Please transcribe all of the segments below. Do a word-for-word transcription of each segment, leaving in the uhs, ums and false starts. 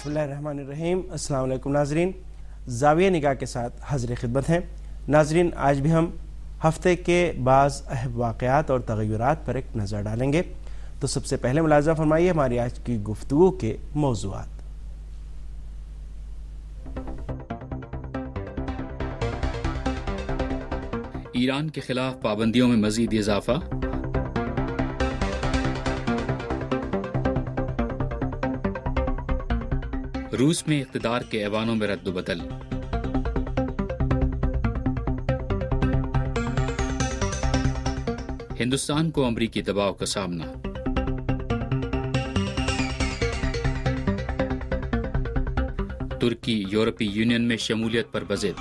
بسم اللہ الرحمن الرحیم۔ السلام علیکم ناظرین، زاویہ نگاہ کے ساتھ حاضر خدمت ہیں۔ ناظرین، آج بھی ہم ہفتے کے بعض اہم واقعات اور تغیرات پر ایک نظر ڈالیں گے۔ تو سب سے پہلے ملاحظہ فرمائیے ہماری آج کی گفتگو کے موضوعات۔ ایران کے خلاف پابندیوں میں مزید اضافہ، روس میں اقتدار کے ایوانوں میں رد و بدل، ہندوستان کو امریکی دباؤ کا سامنا، ترکی یورپی یونین میں شمولیت پر بضد،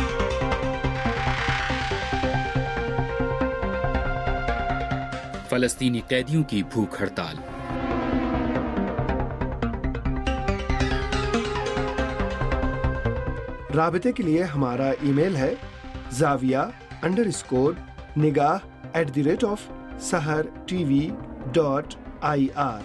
فلسطینی قیدیوں کی بھوک ہڑتال۔ رابطے کے لیے ہمارا ای میل ہے زاویہ انڈر اسکور نگاہ at the rate of Sahar T V dot I R.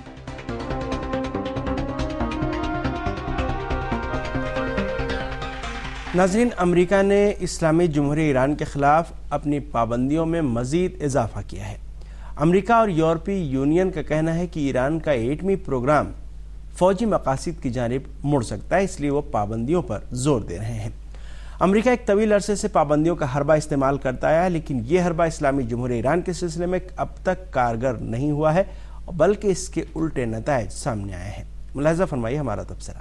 ناظرین، امریکہ نے اسلامی جمہوریہ ایران کے خلاف اپنی پابندیوں میں مزید اضافہ کیا ہے۔ امریکہ اور یورپی یونین کا کہنا ہے کہ ایران کا ایٹمی پروگرام فوجی مقاصد کی جانب مڑ سکتا ہے، اس لیے وہ پابندیوں پر زور دے رہے ہیں۔ امریکہ ایک طویل عرصے سے پابندیوں کا حربہ استعمال کرتا آیا ہے، لیکن یہ حربہ اسلامی جمہوریہ ایران کے سلسلے میں اب تک کارگر نہیں ہوا ہے، بلکہ اس کے الٹے نتائج سامنے آئے ہیں۔ ملاحظہ فرمائیے ہمارا تبصرہ۔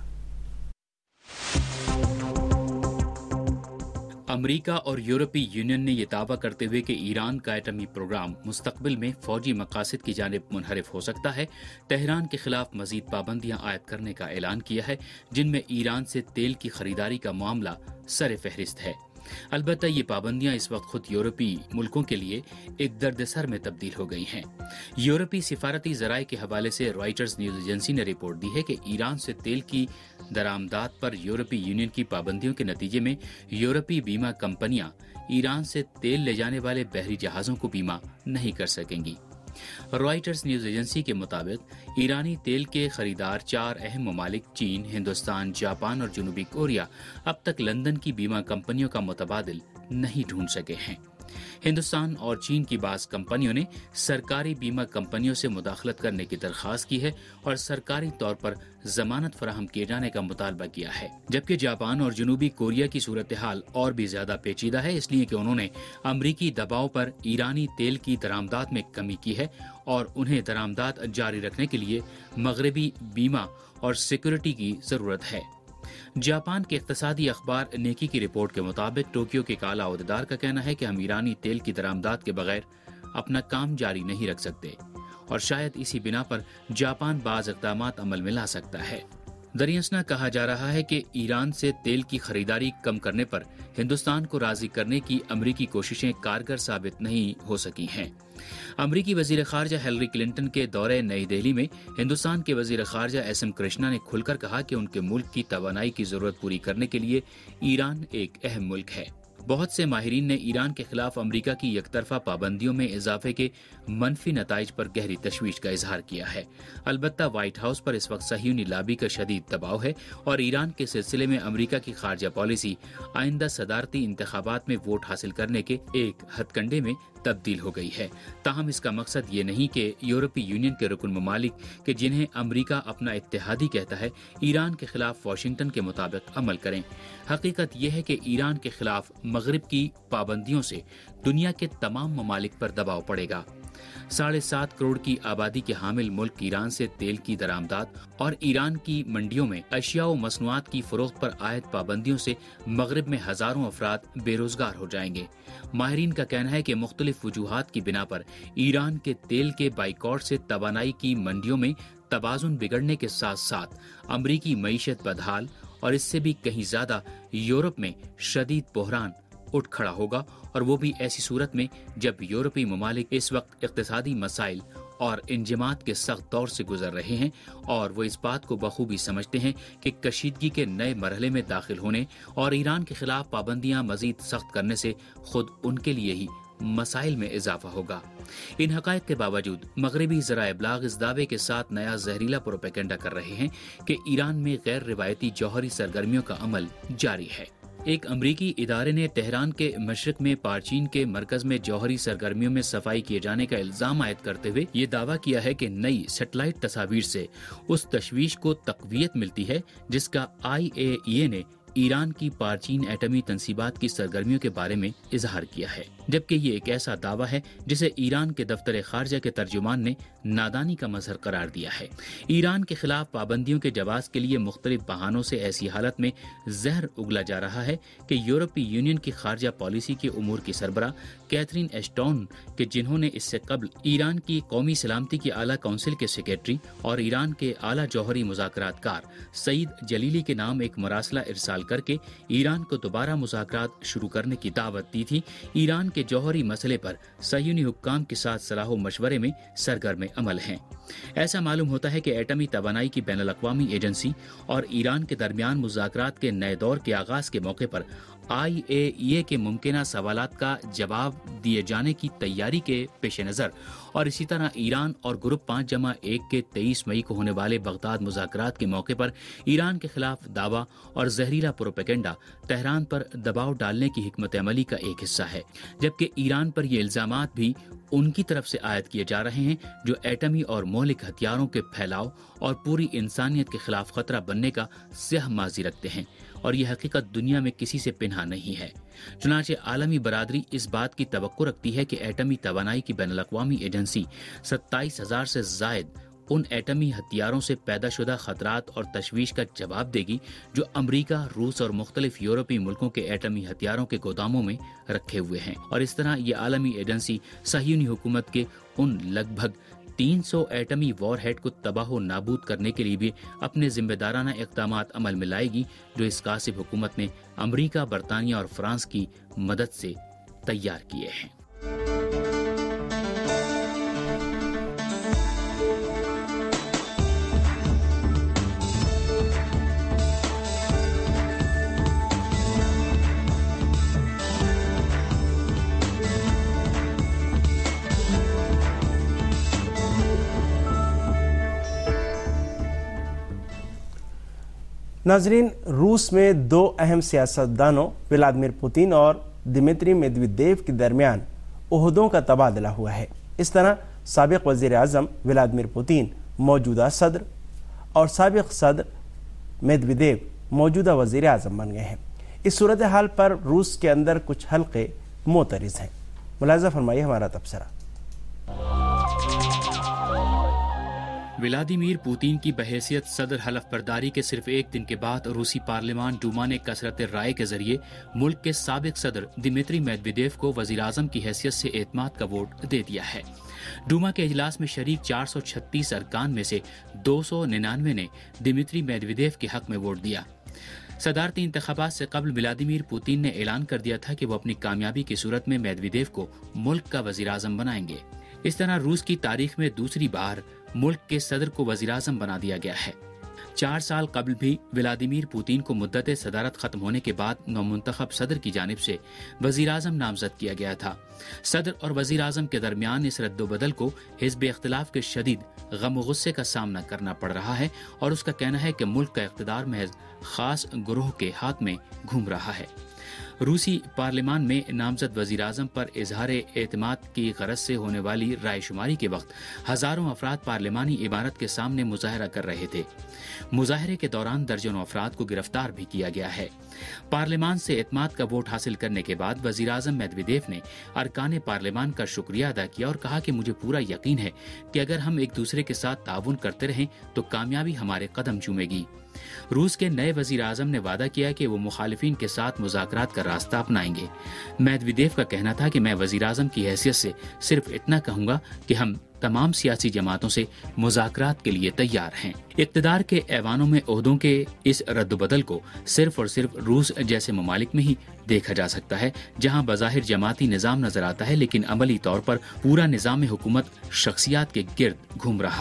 امریکہ اور یورپی یونین نے یہ دعویٰ کرتے ہوئے کہ ایران کا ایٹمی پروگرام مستقبل میں فوجی مقاصد کی جانب منحرف ہو سکتا ہے، تہران کے خلاف مزید پابندیاں عائد کرنے کا اعلان کیا ہے، جن میں ایران سے تیل کی خریداری کا معاملہ سر فہرست ہے۔ البتہ یہ پابندیاں اس وقت خود یورپی ملکوں کے لیے ایک درد سر میں تبدیل ہو گئی ہیں۔ یورپی سفارتی ذرائع کے حوالے سے رائٹرز نیوز ایجنسی نے رپورٹ دی ہے کہ ایران سے تیل کی درآمدات پر یورپی یونین کی پابندیوں کے نتیجے میں یورپی بیمہ کمپنیاں ایران سے تیل لے جانے والے بحری جہازوں کو بیمہ نہیں کر سکیں گی۔ رائٹرز نیوز ایجنسی کے مطابق ایرانی تیل کے خریدار چار اہم ممالک چین، ہندوستان، جاپان اور جنوبی کوریا اب تک لندن کی بیمہ کمپنیوں کا متبادل نہیں ڈھونڈ سکے ہیں۔ ہندوستان اور چین کی بعض کمپنیوں نے سرکاری بیمہ کمپنیوں سے مداخلت کرنے کی درخواست کی ہے اور سرکاری طور پر ضمانت فراہم کیے جانے کا مطالبہ کیا ہے، جبکہ جاپان اور جنوبی کوریا کی صورتحال اور بھی زیادہ پیچیدہ ہے، اس لیے کہ انہوں نے امریکی دباؤ پر ایرانی تیل کی درآمدات میں کمی کی ہے اور انہیں درآمدات جاری رکھنے کے لیے مغربی بیمہ اور سیکورٹی کی ضرورت ہے۔ جاپان کے اقتصادی اخبار نیکی کی رپورٹ کے مطابق ٹوکیو کے کالا عہدیدار کا کہنا ہے کہ ہم ایرانی تیل کی درآمدات کے بغیر اپنا کام جاری نہیں رکھ سکتے اور شاید اسی بنا پر جاپان بعض اقدامات عمل میں لا سکتا ہے۔ دریاسنا کہا جا رہا ہے کہ ایران سے تیل کی خریداری کم کرنے پر ہندوستان کو راضی کرنے کی امریکی کوششیں کارگر ثابت نہیں ہو سکی ہیں۔ امریکی وزیر خارجہ ہیلری کلنٹن کے دورے نئی دہلی میں ہندوستان کے وزیر خارجہ ایس ایم کرشنا نے کھل کر کہا کہ ان کے ملک کی توانائی کی ضرورت پوری کرنے کے لیے ایران ایک اہم ملک ہے۔ بہت سے ماہرین نے ایران کے خلاف امریکہ کی یک طرفہ پابندیوں میں اضافے کے منفی نتائج پر گہری تشویش کا اظہار کیا ہے۔ البتہ وائٹ ہاؤس پر اس وقت صہیونی لابی کا شدید دباؤ ہے اور ایران کے سلسلے میں امریکہ کی خارجہ پالیسی آئندہ صدارتی انتخابات میں ووٹ حاصل کرنے کے ایک ہتھ کنڈے میں تبدیل ہو گئی ہے۔ تاہم اس کا مقصد یہ نہیں کہ یورپی یونین کے رکن ممالک کہ جنہیں امریکہ اپنا اتحادی کہتا ہے ایران کے خلاف واشنگٹن کے مطابق عمل کریں۔ حقیقت یہ ہے کہ ایران کے خلاف مغرب کی پابندیوں سے دنیا کے تمام ممالک پر دباؤ پڑے گا۔ ساڑھے سات کروڑ کی آبادی کے حامل ملک ایران سے تیل کی درآمدات اور ایران کی منڈیوں میں اشیاء و مصنوعات کی فروخت پر عائد پابندیوں سے مغرب میں ہزاروں افراد بے روزگار ہو جائیں گے۔ ماہرین کا کہنا ہے کہ مختلف وجوہات کی بنا پر ایران کے تیل کے بائیکاٹ سے توانائی کی منڈیوں میں توازن بگڑنے کے ساتھ ساتھ امریکی معیشت بدحال اور اس سے بھی کہیں زیادہ یورپ میں شدید بحران اٹھ کھڑا ہوگا، اور وہ بھی ایسی صورت میں جب یورپی ممالک اس وقت اقتصادی مسائل اور انجماد کے سخت دور سے گزر رہے ہیں، اور وہ اس بات کو بخوبی سمجھتے ہیں کہ کشیدگی کے نئے مرحلے میں داخل ہونے اور ایران کے خلاف پابندیاں مزید سخت کرنے سے خود ان کے لیے ہی مسائل میں اضافہ ہوگا۔ ان حقائق کے باوجود مغربی ذرائع ابلاغ اس دعوے کے ساتھ نیا زہریلا پروپیگنڈا کر رہے ہیں کہ ایران میں غیر روایتی جوہری سرگرمیوں کا عمل جاری ہے۔ ایک امریکی ادارے نے تہران کے مشرق میں پارچین کے مرکز میں جوہری سرگرمیوں میں صفائی کیے جانے کا الزام عائد کرتے ہوئے یہ دعویٰ کیا ہے کہ نئی سیٹلائٹ تصاویر سے اس تشویش کو تقویت ملتی ہے جس کا آئی اے ای اے نے ایران کی پارچین ایٹمی تنصیبات کی سرگرمیوں کے بارے میں اظہار کیا ہے، جبکہ یہ ایک ایسا دعویٰ ہے جسے ایران کے دفتر خارجہ کے ترجمان نے نادانی کا مظہر قرار دیا ہے۔ ایران کے خلاف پابندیوں کے جواز کے لیے مختلف بہانوں سے ایسی حالت میں زہر اگلا جا رہا ہے کہ یورپی یونین کی خارجہ پالیسی کے امور کی سربراہ کیتھرین ایشٹون کے جنہوں نے اس سے قبل ایران کی قومی سلامتی کی اعلیٰ کونسل کے سیکریٹری اور ایران کے اعلیٰ جوہری مذاکرات کار سعید جلیلی کے نام ایک مراسلہ ارسال کر کے ایران کو دوبارہ مذاکرات شروع کرنے کی دعوت دی تھی، ایران کے جوہری مسئلے پر صہیونی حکام کے ساتھ صلاح و مشورے میں سرگرم عمل ہیں۔ ایسا معلوم ہوتا ہے کہ ایٹمی توانائی کی بین الاقوامی ایجنسی اور ایران کے درمیان مذاکرات کے نئے دور کے آغاز کے موقع پر آئی اے ای اے کے ممکنہ سوالات کا جواب دیے جانے کی تیاری کے پیش نظر اور اسی طرح ایران اور گروپ پانچ جمع ایک کے تیئیس مئی کو ہونے والے بغداد مذاکرات کے موقع پر ایران کے خلاف دعویٰ اور زہریلا پروپیگنڈا تہران پر دباؤ ڈالنے کی حکمت عملی کا ایک حصہ ہے، جبکہ ایران پر یہ الزامات بھی ان کی طرف سے عائد کیے جا رہے ہیں جو ایٹمی اور مہلک ہتھیاروں کے پھیلاؤ اور پوری انسانیت کے خلاف خطرہ بننے کا سیاہ ماضی رکھتے ہیں، اور یہ حقیقت دنیا میں کسی سے پنہا نہیں ہے۔ چنانچہ عالمی برادری اس بات کی توقع رکھتی ہے کہ ایٹمی توانائی کی بین الاقوامی ایجنسی ستائیس ہزار سے زائد ان ایٹمی ہتھیاروں سے پیدا شدہ خطرات اور تشویش کا جواب دے گی جو امریکہ، روس اور مختلف یورپی ملکوں کے ایٹمی ہتھیاروں کے گوداموں میں رکھے ہوئے ہیں، اور اس طرح یہ عالمی ایجنسی صہیونی حکومت کے ان لگ بھگ تین سو ایٹمی وار ہیڈ کو تباہ و نابود کرنے کے لیے بھی اپنے ذمہ دارانہ اقدامات عمل میں لائے گی جو اس غاصب حکومت نے امریکہ، برطانیہ اور فرانس کی مدد سے تیار کیے ہیں۔ ناظرین، روس میں دو اہم سیاستدانوں ولادیمیر پوتین اور دمیتری میدویدیو کے درمیان عہدوں کا تبادلہ ہوا ہے۔ اس طرح سابق وزیر اعظم ولادیمیر پوتین موجودہ صدر اور سابق صدر میدویدیو موجودہ وزیر اعظم بن گئے ہیں۔ اس صورتحال پر روس کے اندر کچھ حلقے معترض ہیں۔ ملاحظہ فرمائیے ہمارا تبصرہ۔ ولادیمیر پوتین کی بحیثیت صدر حلف برداری کے صرف ایک دن کے بعد روسی پارلیمان ڈوما نے کثرت رائے کے ذریعے ملک کے سابق صدر دمیتری میدویدیو کو وزیر اعظم کی حیثیت سے اعتماد کا ووٹ دے دیا ہے۔ ڈوما کے اجلاس میں شریک چار سو چھتیس ارکان میں سے دو سو ننانوے نے دمیتری میدویدیو کے حق میں ووٹ دیا۔ صدارتی انتخابات سے قبل ولادیمیر پوتین نے اعلان کر دیا تھا کہ وہ اپنی کامیابی کی صورت میں میدویدیو کو ملک کا وزیر اعظم بنائیں گے۔ اس طرح روس کی تاریخ میں دوسری بار ملک کے صدر کو وزیر اعظم بنا دیا گیا ہے۔ چار سال قبل بھی ولادیمیر پوتین کو مدت صدارت ختم ہونے کے بعد نومنتخب صدر کی جانب سے وزیر اعظم نامزد کیا گیا تھا۔ صدر اور وزیر اعظم کے درمیان اس رد و بدل کو حزب اختلاف کے شدید غم و غصے کا سامنا کرنا پڑ رہا ہے، اور اس کا کہنا ہے کہ ملک کا اقتدار محض خاص گروہ کے ہاتھ میں گھوم رہا ہے۔ روسی پارلیمان میں نامزد وزیر اعظم پر اظہار اعتماد کی غرض سے ہونے والی رائے شماری کے وقت ہزاروں افراد پارلیمانی عمارت کے سامنے مظاہرہ کر رہے تھے۔ مظاہرے کے دوران درجنوں افراد کو گرفتار بھی کیا گیا ہے۔ پارلیمان سے اعتماد کا ووٹ حاصل کرنے کے بعد وزیر اعظم میدویدیو نے ارکان پارلیمان کا شکریہ ادا کیا اور کہا کہ مجھے پورا یقین ہے کہ اگر ہم ایک دوسرے کے ساتھ تعاون کرتے رہیں تو کامیابی ہمارے قدم چومے گی۔ روس کے نئے وزیر اعظم نے وعدہ کیا کہ وہ مخالفین کے ساتھ مذاکرات کا راستہ اپنائیں گے۔ میدویدیو کا کہنا تھا کہ میں وزیر اعظم کی حیثیت سے صرف اتنا کہوں گا کہ ہم تمام سیاسی جماعتوں سے مذاکرات کے لیے تیار ہیں۔ اقتدار کے ایوانوں میں عہدوں کے اس رد و بدل کو صرف اور صرف روس جیسے ممالک میں ہی دیکھا جا سکتا ہے، جہاں بظاہر جماعتی نظام نظر آتا ہے لیکن عملی طور پر پورا نظام حکومت شخصیات کے گرد گھوم رہا ہے۔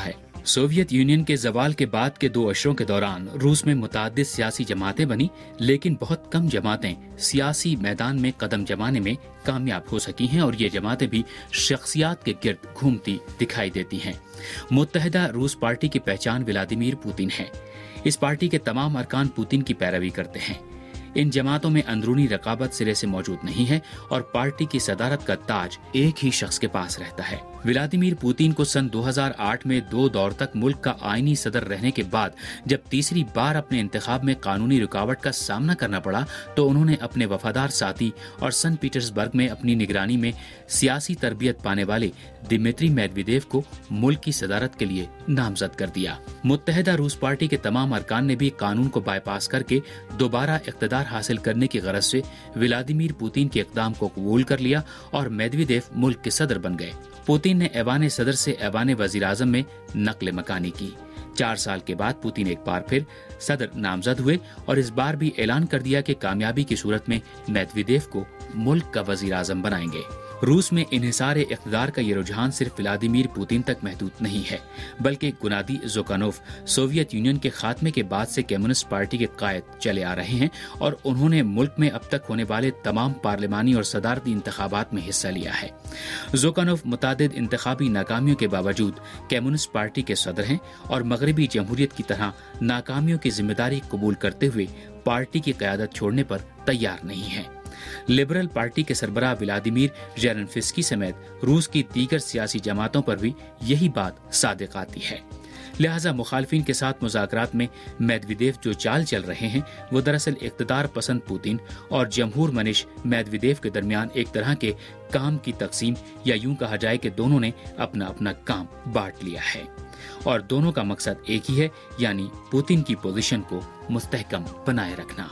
سوویت یونین کے زوال کے بعد کے دو عشروں کے دوران روس میں متعدد سیاسی جماعتیں بنی، لیکن بہت کم جماعتیں سیاسی میدان میں قدم جمانے میں کامیاب ہو سکی ہیں، اور یہ جماعتیں بھی شخصیات کے گرد گھومتی دکھائی دیتی ہیں۔ متحدہ روس پارٹی کی پہچان ولادیمیر پوتن ہے۔ اس پارٹی کے تمام ارکان پوتن کی پیروی کرتے ہیں۔ ان جماعتوں میں اندرونی رقابت سرے سے موجود نہیں ہے، اور پارٹی کی صدارت کا تاج ایک ہی شخص کے پاس رہتا ہے۔ ولادیمیر پوتن کو سن دو ہزار آٹھ میں دو دور تک ملک کا آئینی صدر رہنے کے بعد جب تیسری بار اپنے انتخاب میں قانونی رکاوٹ کا سامنا کرنا پڑا تو انہوں نے اپنے وفادار ساتھی اور سن پیٹرزبرگ میں اپنی نگرانی میں سیاسی تربیت پانے والے دمیتری میدویدیو کو ملک کی صدارت کے لیے نامزد کر دیا۔ متحدہ روس پارٹی کے تمام ارکان نے بھی قانون کو بائی پاس کر کے دوبارہ اقتدار حاصل کرنے کی غرض سے ولادیمیر پوتن کے اقدام کو قبول کر لیا اور میدویدیو ملک کے صدر بن گئے۔ پوتن نے ایوان صدر سے ایوان وزیر اعظم میں نقل مکانی کی۔ چار سال کے بعد پوتن ایک بار پھر صدر نامزد ہوئے اور اس بار بھی اعلان کر دیا کہ کامیابی کی صورت میں میدویدیو کو ملک کا وزیر اعظم بنائیں گے۔ روس میں انحصار اقتدار کا یہ رجحان صرف ولادیمیر پوتن تک محدود نہیں ہے، بلکہ گنادی زوکانوف سوویت یونین کے خاتمے کے بعد سے کمیونسٹ پارٹی کے قائد چلے آ رہے ہیں، اور انہوں نے ملک میں اب تک ہونے والے تمام پارلیمانی اور صدارتی انتخابات میں حصہ لیا ہے۔ زوکانوف متعدد انتخابی ناکامیوں کے باوجود کمیونسٹ پارٹی کے صدر ہیں، اور مغربی جمہوریت کی طرح ناکامیوں کی ذمہ داری قبول کرتے ہوئے پارٹی کی قیادت چھوڑنے پر تیار نہیں ہیں۔ لبرل پارٹی کے سربراہ ولادیمیر زیلنسکی سمیت روس کی دیگر سیاسی جماعتوں پر بھی یہی بات صادق آتی ہے۔ لہذا مخالفین کے ساتھ مذاکرات میں میدویدیو جو چال چل رہے ہیں وہ دراصل اقتدار پسند پوتن اور جمہور منش میدویدیو کے درمیان ایک طرح کے کام کی تقسیم، یا یوں کہا جائے کہ دونوں نے اپنا اپنا کام بانٹ لیا ہے، اور دونوں کا مقصد ایک ہی ہے، یعنی پوتن کی پوزیشن کو مستحکم بنائے رکھنا۔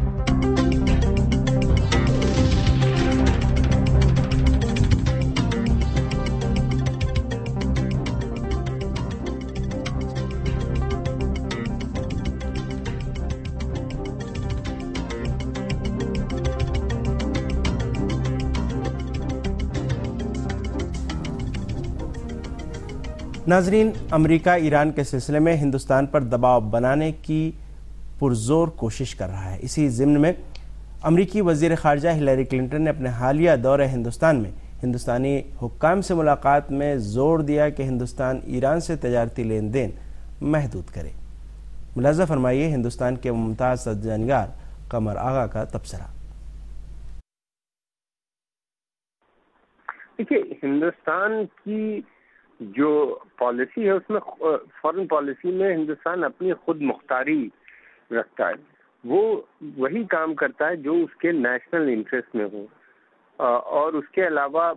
ناظرین، امریکہ ایران کے سلسلے میں ہندوستان پر دباؤ بنانے کی پرزور کوشش کر رہا ہے۔ اسی ضمن میں امریکی وزیر خارجہ ہلیری کلنٹن نے اپنے حالیہ دورہ ہندوستان میں ہندوستانی حکام سے ملاقات میں زور دیا کہ ہندوستان ایران سے تجارتی لین دین محدود کرے۔ ملاحظہ فرمائیے ہندوستان کے ممتاز سرجنگار قمر آغا کا تبصرہ۔ دیکھیے، ہندوستان کی جو پالیسی ہے اس میں فارن پالیسی میں ہندوستان اپنی خود مختاری رکھتا ہے۔ وہ وہی کام کرتا ہے جو اس کے نیشنل انٹرسٹ میں ہو، اور اس کے علاوہ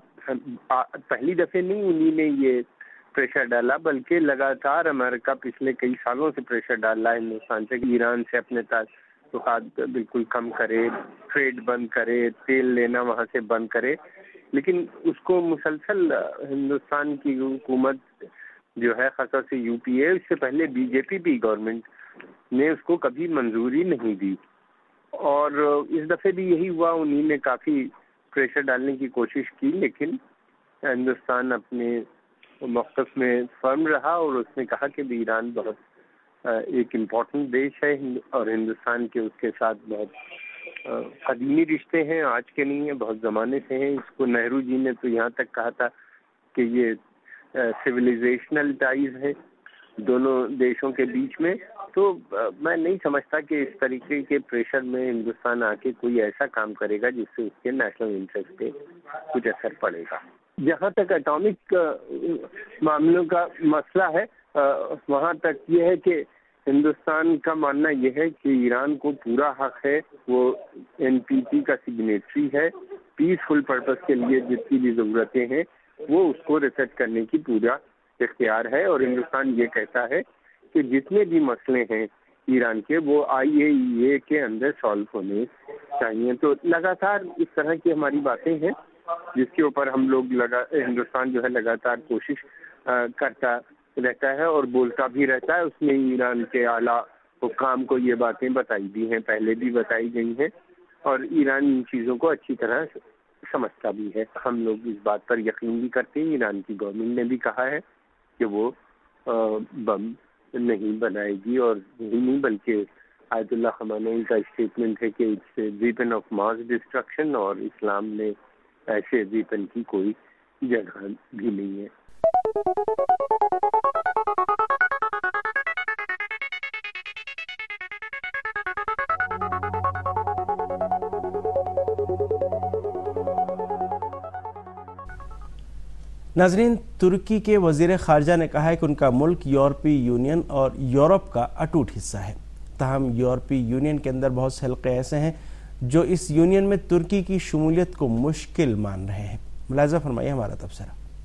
پہلی دفعہ نہیں انہی نے یہ پریشر ڈالا، بلکہ لگاتار امریکہ پچھلے کئی سالوں سے پریشر ڈال رہا ہے ہندوستان سے کہ ایران سے اپنے تعلقات بالکل کم کرے، ٹریڈ بند کرے، تیل لینا وہاں سے بند کرے، لیکن اس کو مسلسل ہندوستان کی حکومت جو ہے، خاص طور سے یو پی اے، اس سے پہلے بی جے پی بھی گورنمنٹ نے اس کو کبھی منظوری نہیں دی، اور اس دفعہ بھی یہی ہوا۔ انہی نے کافی پریشر ڈالنے کی کوشش کی، لیکن ہندوستان اپنے موقف میں فرم رہا، اور اس نے کہا کہ ایران بہت ایک امپورٹنٹ دیش ہے، اور ہندوستان کے اس کے ساتھ بہت قدیمی رشتے ہیں، آج کے نہیں ہیں، بہت زمانے سے ہیں۔ اس کو نہرو جی نے تو یہاں تک کہا تھا کہ یہ سویلائزیشنل ٹائز ہے دونوں دیشوں کے بیچ میں۔ تو میں نہیں سمجھتا کہ اس طریقے کے پریشر میں ہندوستان آ کے کوئی ایسا کام کرے گا جس سے اس کے نیشنل انٹرسٹ پہ کچھ اثر پڑے گا۔ جہاں تک اٹامک معاملوں کا مسئلہ ہے، وہاں تک یہ ہے کہ ہندوستان کا ماننا یہ ہے کہ ایران کو پورا حق ہے، وہ این پی ٹی کا سگنیٹری ہے، پیسفل پرپس کے لیے جتنی بھی ضرورتیں ہیں وہ اس کو ریسیٹ کرنے کی پورا اختیار ہے، اور ہندوستان یہ کہتا ہے کہ جتنے بھی مسئلے ہیں ایران کے وہ آئی اے ای اے کے اندر سالو ہونے چاہیے۔ تو لگاتار اس طرح کی ہماری باتیں ہیں جس کے اوپر ہم لوگ لگا ہندوستان جو ہے لگاتار کوشش کرتا رہتا ہے اور بولتا بھی رہتا ہے۔ اس میں ایران کے اعلیٰ حکام کو یہ باتیں بتائی بھی ہیں، پہلے بھی بتائی گئی ہیں، اور ایران ان چیزوں کو اچھی طرح سمجھتا بھی ہے۔ ہم لوگ اس بات پر یقین بھی کرتے ہیں، ایران کی گورنمنٹ نے بھی کہا ہے کہ وہ بم نہیں بنائے گی. اور یہی نہیں بلکہ آیت اللہ خامنئی کا اسٹیٹمنٹ ہے کہ it's a weapon of mass destruction, اور اسلام میں ایسے ویپن کی کوئی جگہ بھی نہیں ہے. ناظرین، ترکی کے وزیر خارجہ نے کہا ہے کہ ان کا ملک یورپی یونین اور یورپ کا اٹوٹ حصہ ہے. تاہم یورپی یونین کے اندر بہت سے حلقے ایسے ہیں جو اس یونین میں ترکی کی شمولیت کو مشکل مان رہے ہیں. ملاحظہ فرمائیے ہمارا تبصرہ.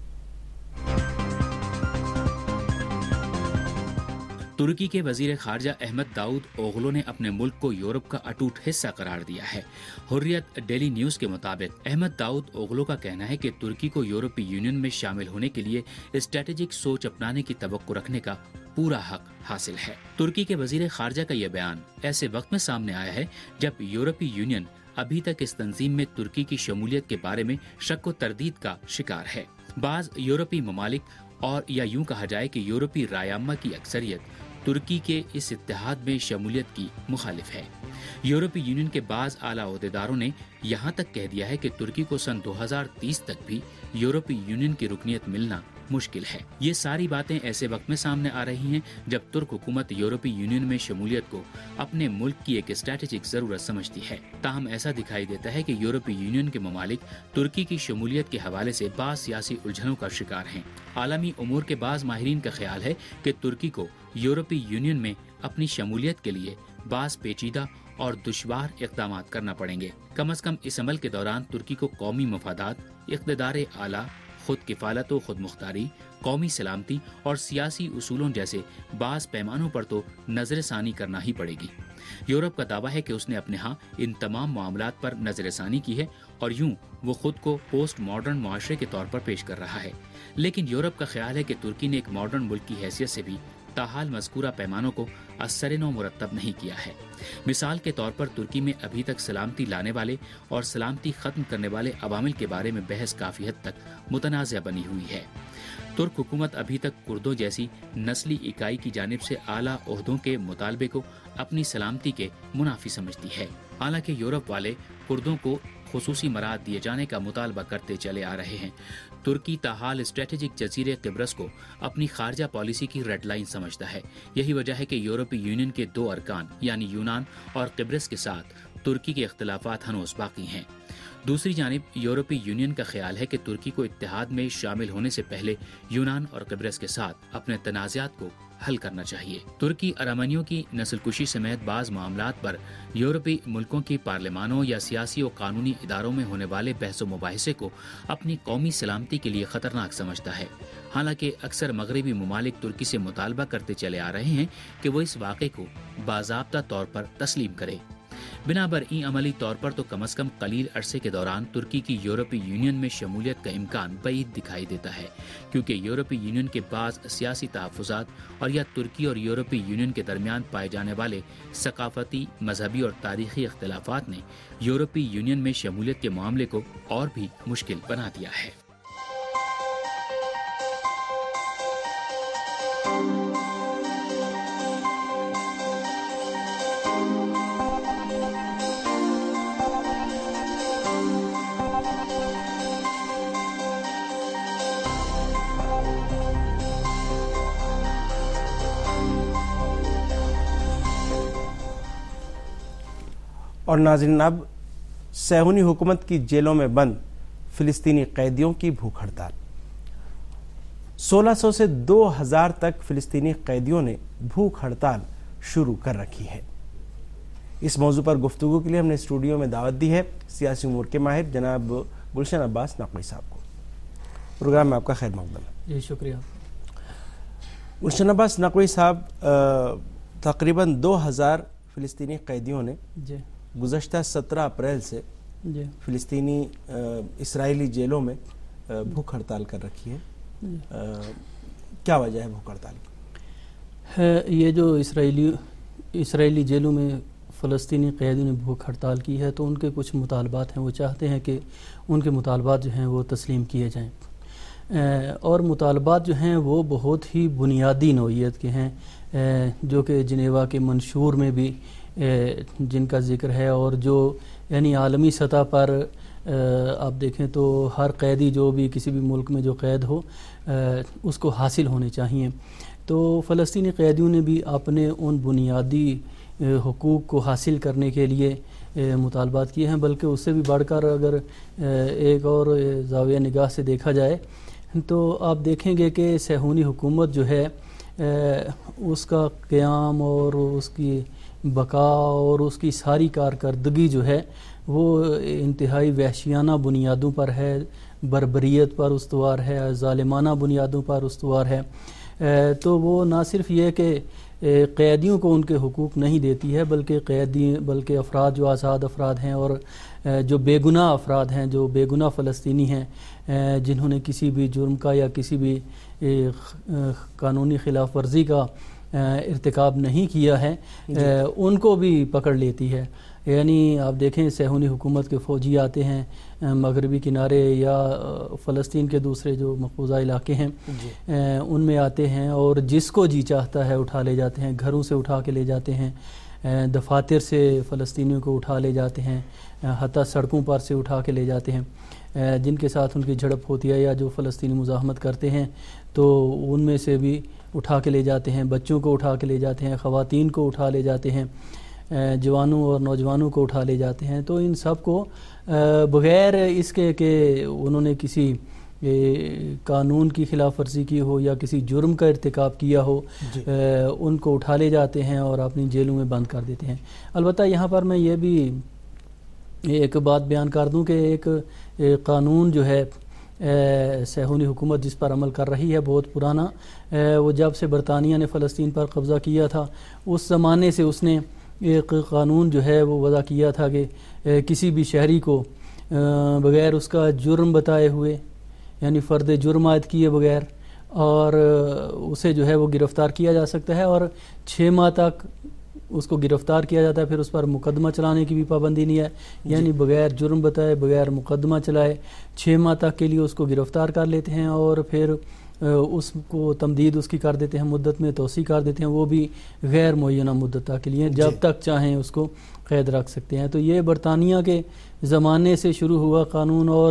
ترکی کے وزیر خارجہ احمد داؤد اوغلو نے اپنے ملک کو یورپ کا اٹوٹ حصہ قرار دیا ہے. حریت ڈیلی نیوز کے مطابق احمد داؤد اوغلو کا کہنا ہے کہ ترکی کو یورپی یونین میں شامل ہونے کے لیے اسٹریٹجک سوچ اپنانے کی توقع رکھنے کا پورا حق حاصل ہے. ترکی کے وزیر خارجہ کا یہ بیان ایسے وقت میں سامنے آیا ہے جب یورپی یونین ابھی تک اس تنظیم میں ترکی کی شمولیت کے بارے میں شک و تردید کا شکار ہے. بعض یورپی ممالک اور یا یوں کہا جائے کہ یورپی رائے عامہ کی اکثریت ترکی کے اس اتحاد میں شمولیت کی مخالف ہے. یورپی یونین کے بعض اعلیٰ عہدیداروں نے یہاں تک کہہ دیا ہے کہ ترکی کو سن دو ہزار تیس تک بھی یورپی یونین کی رکنیت ملنا مشکل ہے. یہ ساری باتیں ایسے وقت میں سامنے آ رہی ہیں جب ترک حکومت یورپی یونین میں شمولیت کو اپنے ملک کی ایک اسٹریٹجک ضرورت سمجھتی ہے. تاہم ایسا دکھائی دیتا ہے کہ یورپی یونین کے ممالک ترکی کی شمولیت کے حوالے سے بعض سیاسی الجھنوں کا شکار ہیں. عالمی امور کے بعض ماہرین کا خیال ہے کہ ترکی کو یورپی یونین میں اپنی شمولیت کے لیے بعض پیچیدہ اور دشوار اقدامات کرنا پڑیں گے. کم از کم اس عمل کے دوران ترکی کو قومی مفادات، اقتدار اعلیٰ، خود کفالت و خود مختاری، قومی سلامتی اور سیاسی اصولوں جیسے بعض پیمانوں پر تو نظر ثانی کرنا ہی پڑے گی. یورپ کا دعویٰ ہے کہ اس نے اپنے ہاں ان تمام معاملات پر نظر ثانی کی ہے اور یوں وہ خود کو پوسٹ ماڈرن معاشرے کے طور پر پیش کر رہا ہے. لیکن یورپ کا خیال ہے کہ ترکی نے ایک ماڈرن ملک کی حیثیت سے بھی تاحال مذکورہ پیمانوں کو اثر نو مرتب نہیں کیا ہے. مثال کے طور پر ترکی میں ابھی تک سلامتی لانے والے اور سلامتی ختم کرنے والے عوامل کے بارے میں بحث کافی حد تک متنازع بنی ہوئی ہے. ترک حکومت ابھی تک کردوں جیسی نسلی اکائی کی جانب سے اعلیٰ عہدوں کے مطالبے کو اپنی سلامتی کے منافی سمجھتی ہے. حالانکہ یورپ والے کردوں کو خصوصی مراعات دیے جانے کا مطالبہ کرتے چلے آ رہے ہیں. ترکی تاحال اسٹریٹجک جزیرے قبرص کو اپنی خارجہ پالیسی کی ریڈ لائن سمجھتا ہے. یہی وجہ ہے کہ یورپی یونین کے دو ارکان یعنی یونان اور قبرص کے ساتھ ترکی کے اختلافات ہنوز باقی ہیں. دوسری جانب یورپی یونین کا خیال ہے کہ ترکی کو اتحاد میں شامل ہونے سے پہلے یونان اور قبرص کے ساتھ اپنے تنازعات کو حل کرنا چاہیے. ترکی ارمنیوں کی نسل کشی سمیت بعض معاملات پر یورپی ملکوں کی پارلیمانوں یا سیاسی و قانونی اداروں میں ہونے والے بحث و مباحثے کو اپنی قومی سلامتی کے لیے خطرناک سمجھتا ہے. حالانکہ اکثر مغربی ممالک ترکی سے مطالبہ کرتے چلے آ رہے ہیں کہ وہ اس واقعے کو باضابطہ طور پر تسلیم کرے. بنابر این عملی طور پر تو کم از کم قلیل عرصے کے دوران ترکی کی یورپی یونین میں شمولیت کا امکان بعید دکھائی دیتا ہے، کیونکہ یورپی یونین کے بعض سیاسی تحفظات اور یا ترکی اور یورپی یونین کے درمیان پائے جانے والے ثقافتی، مذہبی اور تاریخی اختلافات نے یورپی یونین میں شمولیت کے معاملے کو اور بھی مشکل بنا دیا ہے. اور ناظرین، اب صہیونی حکومت کی جیلوں میں بند فلسطینی قیدیوں کی بھوک ہڑتال. سولہ سو سے دو ہزار تک فلسطینی قیدیوں نے بھوک ہڑتال شروع کر رکھی ہے. اس موضوع پر گفتگو کے لیے ہم نے اسٹوڈیو میں دعوت دی ہے سیاسی امور کے ماہر جناب گلشن عباس نقوی صاحب کو. پروگرام میں آپ کا خیر مقدم ہے. جی شکریہ. گلشن عباس نقوی صاحب، تقریباً دو ہزار فلسطینی قیدیوں نے جی گزشتہ سترہ اپریل سے جی فلسطینی اسرائیلی جیلوں میں بھوک ہڑتال کر رکھی ہے. جی. کیا وجہ ہے بھوک ہڑتال کی؟ ہے یہ جو اسرائیلی اسرائیلی جیلوں میں فلسطینی قیدیوں نے بھوک ہڑتال کی ہے تو ان کے کچھ مطالبات ہیں. وہ چاہتے ہیں کہ ان کے مطالبات جو ہیں وہ تسلیم کیے جائیں. اور مطالبات جو ہیں وہ بہت ہی بنیادی نوعیت کے ہیں، جو کہ جنیوا کے منشور میں بھی جن کا ذکر ہے، اور جو یعنی عالمی سطح پر آپ دیکھیں تو ہر قیدی جو بھی کسی بھی ملک میں جو قید ہو اس کو حاصل ہونے چاہیے۔ تو فلسطینی قیدیوں نے بھی اپنے ان بنیادی حقوق کو حاصل کرنے کے لیے مطالبات کیے ہیں، بلکہ اس سے بھی بڑھ کر اگر ایک اور زاویہ نگاہ سے دیکھا جائے تو آپ دیکھیں گے کہ صہیونی حکومت جو ہے اس کا قیام اور اس کی بقا اور اس کی ساری کارکردگی جو ہے وہ انتہائی وحشیانہ بنیادوں پر ہے، بربریت پر استوار ہے، ظالمانہ بنیادوں پر استوار ہے۔ تو وہ نہ صرف یہ کہ قیدیوں کو ان کے حقوق نہیں دیتی ہے، بلکہ قیدی بلکہ افراد جو آزاد افراد ہیں اور جو بے گناہ افراد ہیں، جو بے گناہ فلسطینی ہیں جنہوں نے کسی بھی جرم کا یا کسی بھی قانونی خلاف ورزی کا ارتکاب نہیں کیا ہے، ان کو بھی پکڑ لیتی ہے۔ یعنی آپ دیکھیں صہیونی حکومت کے فوجی آتے ہیں مغربی کنارے یا فلسطین کے دوسرے جو مقبوضہ علاقے ہیں ان میں آتے ہیں، اور جس کو جی چاہتا ہے اٹھا لے جاتے ہیں، گھروں سے اٹھا کے لے جاتے ہیں، دفاتر سے فلسطینیوں کو اٹھا لے جاتے ہیں، حتیٰ سڑکوں پر سے اٹھا کے لے جاتے ہیں جن کے ساتھ ان کی جھڑپ ہوتی ہے یا جو فلسطینی مزاحمت کرتے ہیں تو ان میں سے بھی اٹھا کے لے جاتے ہیں، بچوں کو اٹھا کے لے جاتے ہیں، خواتین کو اٹھا لے جاتے ہیں، جوانوں اور نوجوانوں کو اٹھا لے جاتے ہیں۔ تو ان سب کو بغیر اس کے کہ انہوں نے کسی قانون کی خلاف ورزی کی ہو یا کسی جرم کا ارتکاب کیا ہو جی. ان کو اٹھا لے جاتے ہیں اور اپنی جیلوں میں بند کر دیتے ہیں۔ البتہ یہاں پر میں یہ بھی ایک بات بیان کر دوں کہ ایک قانون جو ہے صہیونی حکومت جس پر عمل کر رہی ہے بہت پرانا، وہ جب سے برطانیہ نے فلسطین پر قبضہ کیا تھا اس زمانے سے اس نے ایک قانون جو ہے وہ وضع کیا تھا کہ کسی بھی شہری کو بغیر اس کا جرم بتائے ہوئے، یعنی فرد جرم عائد کیے بغیر، اور اسے جو ہے وہ گرفتار کیا جا سکتا ہے، اور چھ ماہ تک اس کو گرفتار کیا جاتا ہے، پھر اس پر مقدمہ چلانے کی بھی پابندی نہیں ہے، یعنی بغیر جرم بتائے بغیر مقدمہ چلائے چھ ماہ تک کے لیے اس کو گرفتار کر لیتے ہیں، اور پھر اس کو تمدید اس کی کر دیتے ہیں، مدت میں توسیع کر دیتے ہیں، وہ بھی غیر معینہ مدت تک کے لیے، جب تک چاہیں اس کو قید رکھ سکتے ہیں۔ تو یہ برطانیہ کے زمانے سے شروع ہوا قانون، اور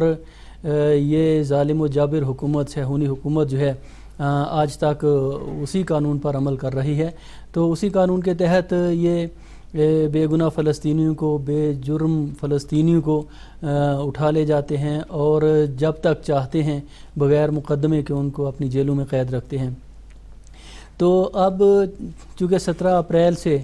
یہ ظالم و جابر حکومت صہیونی حکومت جو ہے آج تک اسی قانون پر عمل کر رہی ہے۔ تو اسی قانون کے تحت یہ بے گناہ فلسطینیوں کو، بے جرم فلسطینیوں کو اٹھا لے جاتے ہیں اور جب تک چاہتے ہیں بغیر مقدمے کے ان کو اپنی جیلوں میں قید رکھتے ہیں۔ تو اب چونکہ سترہ اپریل سے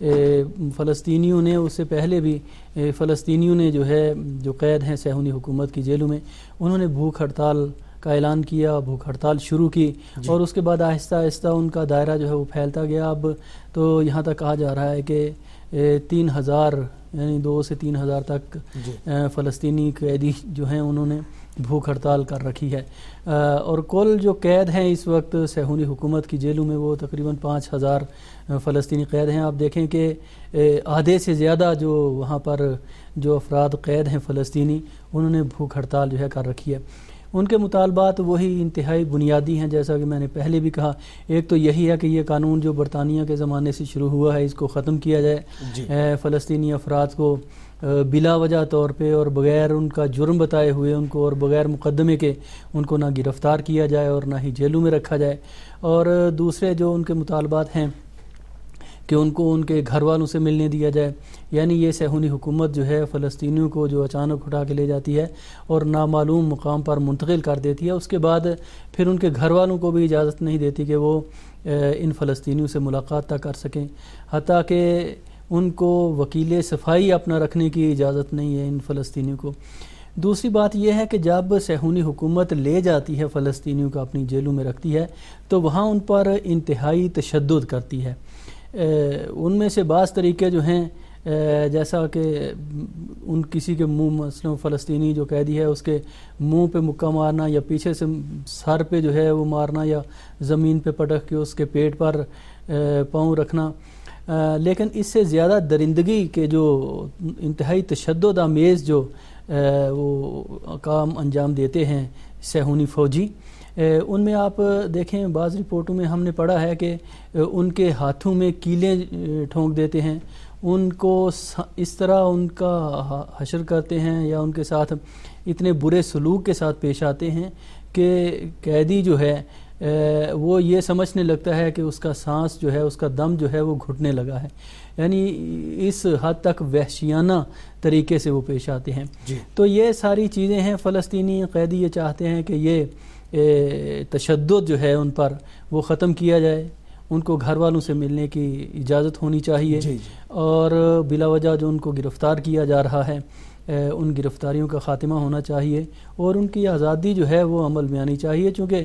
فلسطینیوں نے، اس سے پہلے بھی فلسطینیوں نے جو ہے جو قید ہیں صہیونی حکومت کی جیلوں میں، انہوں نے بھوک ہڑتال کا اعلان کیا، بھوک ہڑتال شروع کی جی. اور اس کے بعد آہستہ آہستہ ان کا دائرہ جو ہے وہ پھیلتا گیا۔ اب تو یہاں تک کہا جا رہا ہے کہ تین ہزار یعنی دو سے تین ہزار تک جی. فلسطینی قیدی جو ہیں انہوں نے بھوک ہڑتال کر رکھی ہے، اور کل جو قید ہیں اس وقت صہیونی حکومت کی جیلوں میں وہ تقریباً پانچ ہزار فلسطینی قید ہیں۔ آپ دیکھیں کہ آدھے سے زیادہ جو وہاں پر جو افراد قید ہیں فلسطینی، انہوں نے بھوک ہڑتال جو ہے کر رکھی ہے۔ ان کے مطالبات وہی انتہائی بنیادی ہیں، جیسا کہ میں نے پہلے بھی کہا۔ ایک تو یہی ہے کہ یہ قانون جو برطانیہ کے زمانے سے شروع ہوا ہے اس کو ختم کیا جائے جی. فلسطینی افراد کو بلا وجہ طور پہ اور بغیر ان کا جرم بتائے ہوئے ان کو اور بغیر مقدمے کے ان کو نہ گرفتار کیا جائے اور نہ ہی جیلوں میں رکھا جائے، اور دوسرے جو ان کے مطالبات ہیں کہ ان کو ان کے گھر والوں سے ملنے دیا جائے۔ یعنی یہ صہیونی حکومت جو ہے فلسطینیوں کو جو اچانک اٹھا کے لے جاتی ہے اور نامعلوم مقام پر منتقل کر دیتی ہے، اس کے بعد پھر ان کے گھر والوں کو بھی اجازت نہیں دیتی کہ وہ ان فلسطینیوں سے ملاقات تک کر سکیں، حتیٰ کہ ان کو وکیل صفائی اپنا رکھنے کی اجازت نہیں ہے ان فلسطینیوں کو۔ دوسری بات یہ ہے کہ جب صہیونی حکومت لے جاتی ہے فلسطینیوں کو اپنی جیلوں میں رکھتی ہے تو وہاں ان پر انتہائی تشدد کرتی ہے۔ ان میں سے بعض طریقے جو ہیں جیسا کہ ان کسی کے منہ، مثلا فلسطینی جو قیدی ہے اس کے منہ پہ مکہ مارنا یا پیچھے سے سر پہ جو ہے وہ مارنا یا زمین پہ پٹک کے اس کے پیٹ پر پاؤں رکھنا، لیکن اس سے زیادہ درندگی کے جو انتہائی تشدد آمیز جو وہ کام انجام دیتے ہیں صہیونی فوجی، ان میں آپ دیکھیں بعض رپورٹوں میں ہم نے پڑھا ہے کہ ان کے ہاتھوں میں کیلیں ٹھونک دیتے ہیں، ان کو اس طرح ان کا حشر کرتے ہیں یا ان کے ساتھ اتنے برے سلوک کے ساتھ پیش آتے ہیں کہ قیدی جو ہے وہ یہ سمجھنے لگتا ہے کہ اس کا سانس جو ہے، اس کا دم جو ہے وہ گھٹنے لگا ہے، یعنی اس حد تک وحشیانہ طریقے سے وہ پیش آتے ہیں جی۔ تو یہ ساری چیزیں ہیں، فلسطینی قیدی یہ چاہتے ہیں کہ یہ تشدد جو ہے ان پر وہ ختم کیا جائے، ان کو گھر والوں سے ملنے کی اجازت ہونی چاہیے جی جی۔ اور بلا وجہ جو ان کو گرفتار کیا جا رہا ہے ان گرفتاریوں کا خاتمہ ہونا چاہیے اور ان کی آزادی جو ہے وہ عمل میں آنی چاہیے، چونکہ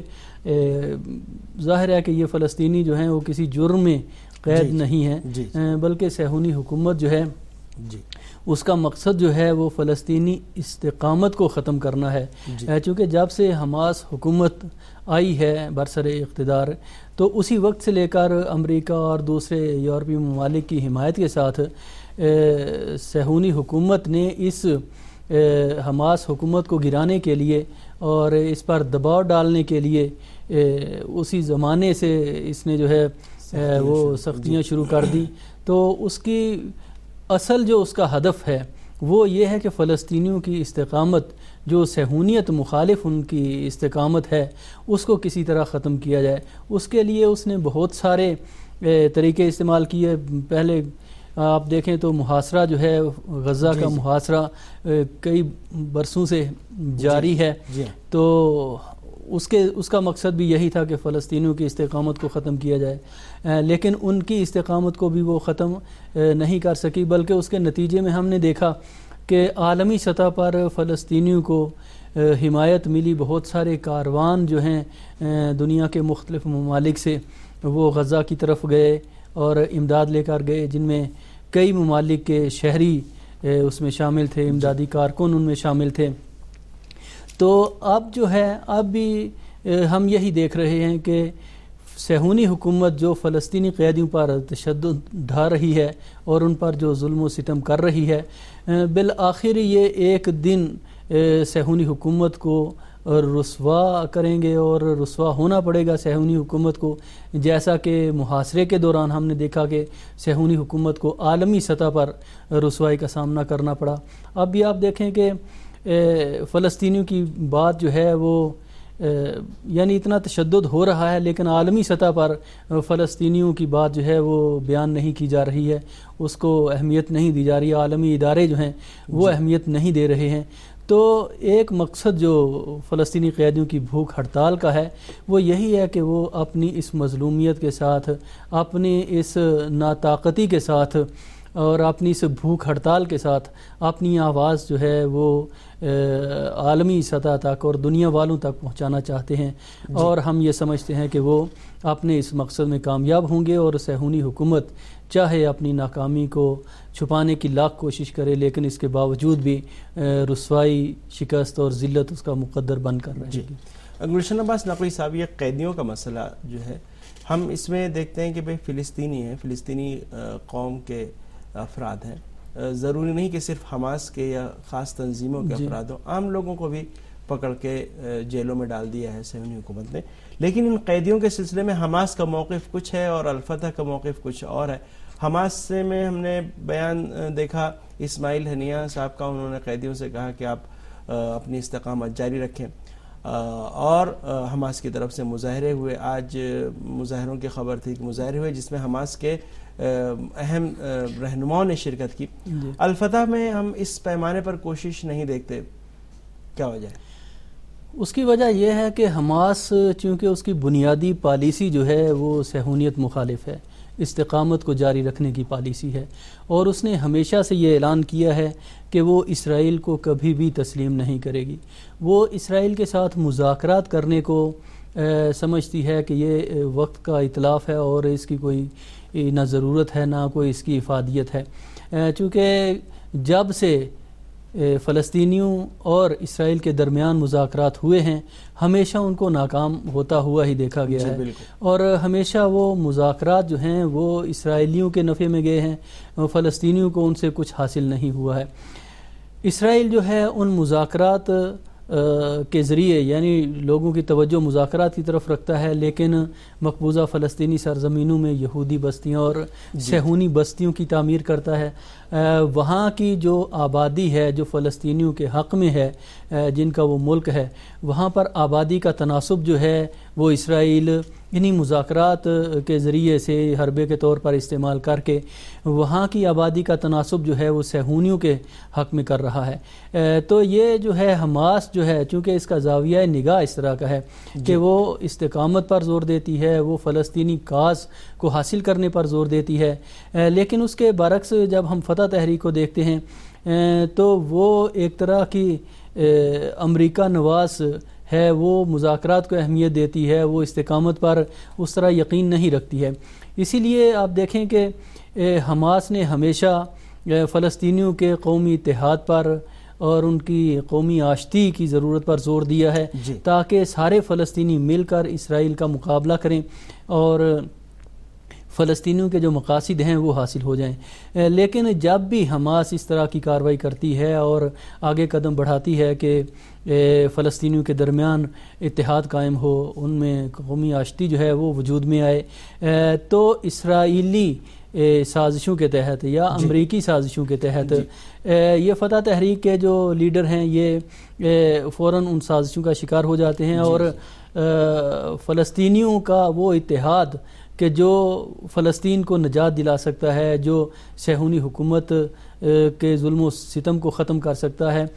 ظاہر ہے کہ یہ فلسطینی جو ہیں وہ کسی جرم میں قید جی نہیں ہے جی جی۔ بلکہ صہیونی حکومت جو ہے جی اس کا مقصد جو ہے وہ فلسطینی استقامت کو ختم کرنا ہے جی۔ چونکہ جب سے حماس حکومت آئی ہے برسر اقتدار تو اسی وقت سے لے کر امریکہ اور دوسرے یورپی ممالک کی حمایت کے ساتھ صہیونی حکومت نے اس حماس حکومت کو گرانے کے لیے اور اس پر دباؤ ڈالنے کے لیے اسی زمانے سے اس نے جو ہے وہ سختیاں شروع کر دی۔ تو اس کی اصل جو اس کا ہدف ہے وہ یہ ہے کہ فلسطینیوں کی استقامت، جو صہیونیت مخالف ان کی استقامت ہے، اس کو کسی طرح ختم کیا جائے۔ اس کے لیے اس نے بہت سارے طریقے استعمال کیے۔ پہلے آپ دیکھیں تو محاصرہ جو ہے غزہ کا محاصرہ کئی برسوں سے جاری ہے، تو اس کے اس کا مقصد بھی یہی تھا کہ فلسطینیوں کی استقامت کو ختم کیا جائے، لیکن ان کی استقامت کو بھی وہ ختم نہیں کر سکی، بلکہ اس کے نتیجے میں ہم نے دیکھا کہ عالمی سطح پر فلسطینیوں کو حمایت ملی۔ بہت سارے کاروان جو ہیں دنیا کے مختلف ممالک سے وہ غزہ کی طرف گئے اور امداد لے کر گئے، جن میں کئی ممالک کے شہری اس میں شامل تھے، امدادی کارکن ان میں شامل تھے۔ تو اب جو ہے اب بھی ہم یہی دیکھ رہے ہیں کہ صہیونی حکومت جو فلسطینی قیدیوں پر تشدد ڈھا رہی ہے اور ان پر جو ظلم و ستم کر رہی ہے، بالآخر یہ ایک دن صہیونی حکومت کو رسوا کریں گے اور رسوا ہونا پڑے گا صہیونی حکومت کو، جیسا کہ محاصرے کے دوران ہم نے دیکھا کہ صہیونی حکومت کو عالمی سطح پر رسوائی کا سامنا کرنا پڑا۔ اب بھی آپ دیکھیں کہ فلسطینیوں کی بات جو ہے وہ یعنی اتنا تشدد ہو رہا ہے، لیکن عالمی سطح پر فلسطینیوں کی بات جو ہے وہ بیان نہیں کی جا رہی ہے، اس کو اہمیت نہیں دی جا رہی ہے، عالمی ادارے جو ہیں وہ اہمیت نہیں دے رہے ہیں۔ تو ایک مقصد جو فلسطینی قیدیوں کی بھوک ہڑتال کا ہے وہ یہی ہے کہ وہ اپنی اس مظلومیت کے ساتھ، اپنی اس ناطاقتی کے ساتھ اور اپنی اس بھوک ہڑتال کے ساتھ اپنی آواز جو ہے وہ عالمی سطح تک اور دنیا والوں تک پہنچانا چاہتے ہیں، اور ہم یہ سمجھتے ہیں کہ وہ اپنے اس مقصد میں کامیاب ہوں گے، اور صہیونی حکومت چاہے اپنی ناکامی کو چھپانے کی لاکھ کوشش کرے، لیکن اس کے باوجود بھی رسوائی، شکست اور ذلت اس کا مقدر بن کر رہے گی۔ گلشن عباس نقوی صاحب، یہ قیدیوں کا مسئلہ جو ہے ہم اس میں دیکھتے ہیں کہ بھئی فلسطینی ہیں، فلسطینی قوم کے افراد ہیں، ضروری نہیں کہ صرف حماس کے یا خاص تنظیموں کے افراد ہوں، عام لوگوں کو بھی پکڑ کے جیلوں میں ڈال دیا ہے صہیونی حکومت نے۔ لیکن ان قیدیوں کے سلسلے میں حماس کا موقف کچھ ہے اور الفتح کا موقف کچھ اور ہے۔ حماس سے میں ہم نے بیان دیکھا اسماعیل ہنیہ صاحب کا، انہوں نے قیدیوں سے کہا کہ آپ اپنی استقامت جاری رکھیں، اور حماس کی طرف سے مظاہرے ہوئے۔ آج مظاہروں کی خبر تھی کہ مظاہرے ہوئے جس میں حماس کے اہم رہنماؤں نے شرکت کی۔ الفتح میں ہم اس پیمانے پر کوشش نہیں دیکھتے، کیا وجہ ہے؟ اس کی وجہ یہ ہے کہ حماس چونکہ اس کی بنیادی پالیسی جو ہے وہ صہیونیت مخالف ہے، استقامت کو جاری رکھنے کی پالیسی ہے، اور اس نے ہمیشہ سے یہ اعلان کیا ہے کہ وہ اسرائیل کو کبھی بھی تسلیم نہیں کرے گی۔ وہ اسرائیل کے ساتھ مذاکرات کرنے کو سمجھتی ہے کہ یہ وقت کا اتلاف ہے اور اس کی کوئی نہ ضرورت ہے نہ کوئی اس کی افادیت ہے، چونکہ جب سے فلسطینیوں اور اسرائیل کے درمیان مذاکرات ہوئے ہیں ہمیشہ ان کو ناکام ہوتا ہوا ہی دیکھا گیا ہے، اور ہمیشہ وہ مذاکرات جو ہیں وہ اسرائیلیوں کے نفع میں گئے ہیں، فلسطینیوں کو ان سے کچھ حاصل نہیں ہوا ہے۔ اسرائیل جو ہے ان مذاکرات کے ذریعے یعنی لوگوں کی توجہ مذاکرات کی طرف رکھتا ہے، لیکن مقبوضہ فلسطینی سرزمینوں میں یہودی بستیاں اور صہیونی بستیوں کی تعمیر کرتا ہے. وہاں کی جو آبادی ہے جو فلسطینیوں کے حق میں ہے، جن کا وہ ملک ہے، وہاں پر آبادی کا تناسب جو ہے وہ اسرائیل انہی مذاکرات کے ذریعے سے حربے کے طور پر استعمال کر کے وہاں کی آبادی کا تناسب جو ہے وہ صہیونیوں کے حق میں کر رہا ہے. تو یہ جو ہے حماس جو ہے، چونکہ اس کا زاویہ نگاہ اس طرح کا ہے کہ وہ استقامت پر زور دیتی ہے، وہ فلسطینی کاز کو حاصل کرنے پر زور دیتی ہے، لیکن اس کے برعکس جب ہم فتح تحریک کو دیکھتے ہیں تو وہ ایک طرح کی امریکہ نواز ہے، وہ مذاکرات کو اہمیت دیتی ہے، وہ استقامت پر اس طرح یقین نہیں رکھتی ہے. اسی لیے آپ دیکھیں کہ حماس نے ہمیشہ فلسطینیوں کے قومی اتحاد پر اور ان کی قومی آشتی کی ضرورت پر زور دیا ہے جی. تاکہ سارے فلسطینی مل کر اسرائیل کا مقابلہ کریں اور فلسطینیوں کے جو مقاصد ہیں وہ حاصل ہو جائیں. لیکن جب بھی حماس اس طرح کی کارروائی کرتی ہے اور آگے قدم بڑھاتی ہے کہ فلسطینیوں کے درمیان اتحاد قائم ہو، ان میں قومی آشتی جو ہے وہ وجود میں آئے، تو اسرائیلی سازشوں کے تحت یا امریکی سازشوں کے تحت یہ فتح تحریک کے جو لیڈر ہیں یہ فوراً ان سازشوں کا شکار ہو جاتے ہیں اور فلسطینیوں کا وہ اتحاد کہ جو فلسطین کو نجات دلا سکتا ہے، جو صہیونی حکومت کے ظلم و ستم کو ختم کر سکتا ہے،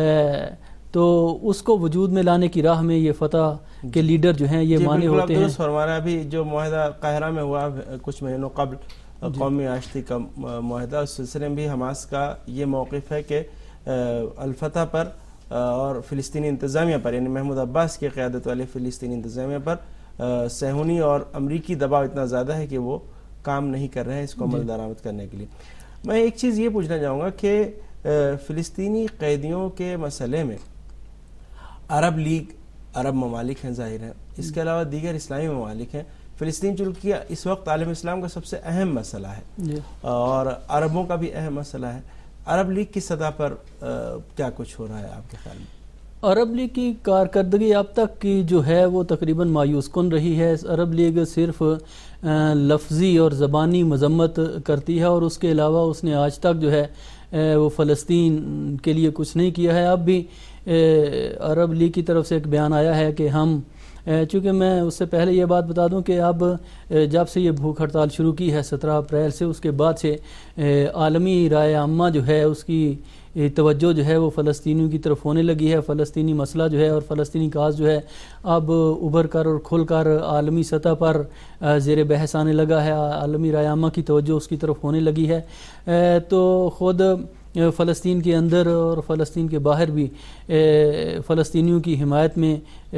تو اس کو وجود میں لانے کی راہ میں یہ فتح کے لیڈر جو ہیں یہ مانے ہوتے ہیں. ہمارا ابھی جو معاہدہ قاہرہ میں ہوا کچھ مہینوں قبل قومی آشتی کا معاہدہ، اس سلسلے میں بھی حماس کا یہ موقف ہے کہ الفتح پر اور فلسطینی انتظامیہ پر، یعنی محمود عباس کی قیادت والے فلسطینی انتظامیہ پر صہیونی اور امریکی دباؤ اتنا زیادہ ہے کہ وہ کام نہیں کر رہے ہیں اس کو عمل درآمد کرنے کے لیے. میں ایک چیز یہ پوچھنا چاہوں گا کہ فلسطینی قیدیوں کے مسئلے میں عرب لیگ عرب ممالک ہیں ظاہر ہے، اس کے علاوہ دیگر اسلامی ممالک ہیں. فلسطین چونکہ اس وقت عالم اسلام کا سب سے اہم مسئلہ ہے اور عربوں کا بھی اہم مسئلہ ہے. عرب لیگ کی سطح پر کیا کچھ ہو رہا ہے آپ کے خیال میں؟ عرب لیگ کی کارکردگی اب تک کی جو ہے وہ تقریباً مایوس کن رہی ہے. عرب لیگ صرف لفظی اور زبانی مذمت کرتی ہے اور اس کے علاوہ اس نے آج تک جو ہے وہ فلسطین کے لیے کچھ نہیں کیا ہے. اب بھی عرب لیگ کی طرف سے ایک بیان آیا ہے کہ ہم، چونکہ میں اس سے پہلے یہ بات بتا دوں کہ اب جب سے یہ بھوک ہڑتال شروع کی ہے سترہ اپریل سے، اس کے بعد سے عالمی رائے عامہ جو ہے اس کی توجہ جو ہے وہ فلسطینیوں کی طرف ہونے لگی ہے. فلسطینی مسئلہ جو ہے اور فلسطینی کاز جو ہے اب ابھر کر اور کھل کر عالمی سطح پر زیر بحث آنے لگا ہے. عالمی رائے عامہ کی توجہ اس کی طرف ہونے لگی ہے. تو خود فلسطین کے اندر اور فلسطین کے باہر بھی فلسطینیوں کی حمایت میں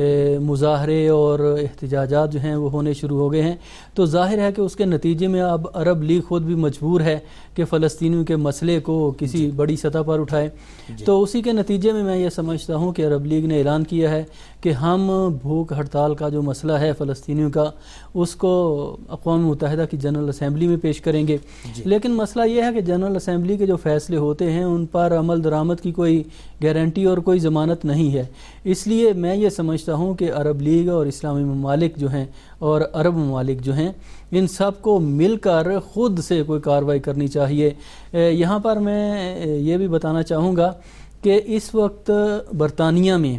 مظاہرے اور احتجاجات جو ہیں وہ ہونے شروع ہو گئے ہیں. تو ظاہر ہے کہ اس کے نتیجے میں اب عرب لیگ خود بھی مجبور ہے کہ فلسطینیوں کے مسئلے کو کسی بڑی سطح پر اٹھائے. تو اسی کے نتیجے میں میں یہ سمجھتا ہوں کہ عرب لیگ نے اعلان کیا ہے کہ ہم بھوک ہڑتال کا جو مسئلہ ہے فلسطینیوں کا اس کو اقوام متحدہ کی جنرل اسمبلی میں پیش کریں گے. لیکن مسئلہ یہ ہے کہ جنرل اسمبلی کے جو فیصلے ہوتے ہیں ان پر عمل درآمد کی کوئی گارنٹی اور کوئی ضمانت نہیں ہے. اس لیے میں یہ سمجھتا ہوں کہ عرب لیگ اور اسلامی ممالک جو ہیں اور عرب ممالک جو ہیں ان سب کو مل کر خود سے کوئی کارروائی کرنی چاہیے. یہاں پر میں یہ بھی بتانا چاہوں گا کہ اس وقت برطانیہ میں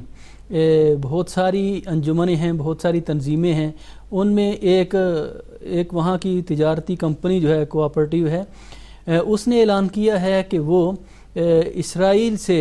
بہت ساری انجمنیں ہیں، بہت ساری تنظیمیں ہیں. ان میں ایک ایک وہاں کی تجارتی کمپنی جو ہے کوآپریٹیو ہے، اس نے اعلان کیا ہے کہ وہ اسرائیل سے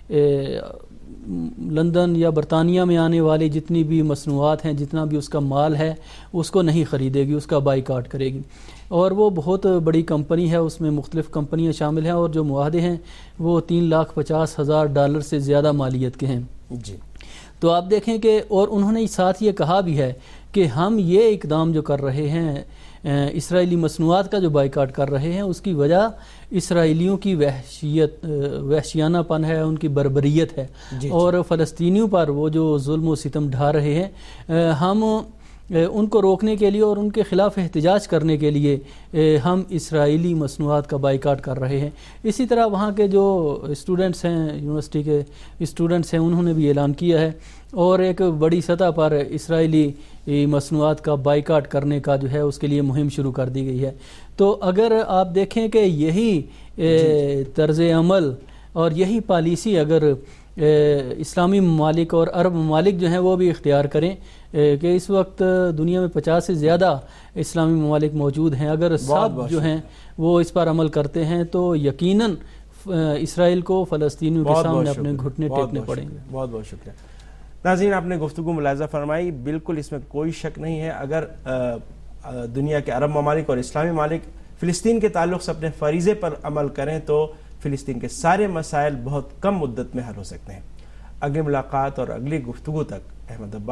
لندن یا برطانیہ میں آنے والی جتنی بھی مصنوعات ہیں، جتنا بھی اس کا مال ہے اس کو نہیں خریدے گی، اس کا بائیکاٹ کرے گی. اور وہ بہت بڑی کمپنی ہے، اس میں مختلف کمپنیاں شامل ہیں اور جو معاہدے ہیں وہ تین لاکھ پچاس ہزار ڈالر سے زیادہ مالیت کے ہیں. جی تو آپ دیکھیں کہ اور انہوں نے ساتھ یہ کہا بھی ہے کہ ہم یہ اقدام جو کر رہے ہیں اسرائیلی مصنوعات کا جو بائیکاٹ کر رہے ہیں اس کی وجہ اسرائیلیوں کی وحشیت وحشیانہ پن ہے، ان کی بربریت ہے. جی اور فلسطینیوں پر وہ جو ظلم و ستم ڈھا رہے ہیں، ہم ان کو روکنے کے لیے اور ان کے خلاف احتجاج کرنے کے لیے ہم اسرائیلی مصنوعات کا بائیکاٹ کر رہے ہیں۔ اسی طرح وہاں کے جو اسٹوڈنٹس ہیں، یونیورسٹی کے اسٹوڈنٹس ہیں، انہوں نے بھی اعلان کیا ہے اور ایک بڑی سطح پر اسرائیلی مصنوعات کا بائیکاٹ کرنے کا جو ہے اس کے لیے مہم شروع کر دی گئی ہے۔ تو اگر آپ دیکھیں کہ یہی طرز عمل اور یہی پالیسی اگر اسلامی ممالک اور عرب ممالک جو ہیں وہ بھی اختیار کریں کہ اس وقت دنیا میں پچاس سے زیادہ اسلامی ممالک موجود ہیں، اگر سب جو ہیں وہ اس پر عمل کرتے ہیں تو یقیناً اسرائیل کو فلسطینیوں کے سامنے اپنے گھٹنے ٹیکنے پڑیں گے۔ بہت بہت شکریہ ناظرین، آپ نے گفتگو ملاحظہ فرمائی، بالکل اس میں کوئی شک نہیں ہے، اگر دنیا کے عرب ممالک اور اسلامی ممالک فلسطین کے تعلق سے اپنے فریضے پر عمل کریں تو فلسطین کے سارے مسائل بہت کم مدت میں حل ہو سکتے ہیں۔ اگلی ملاقات اور اگلی گفتگو تک احمد عباس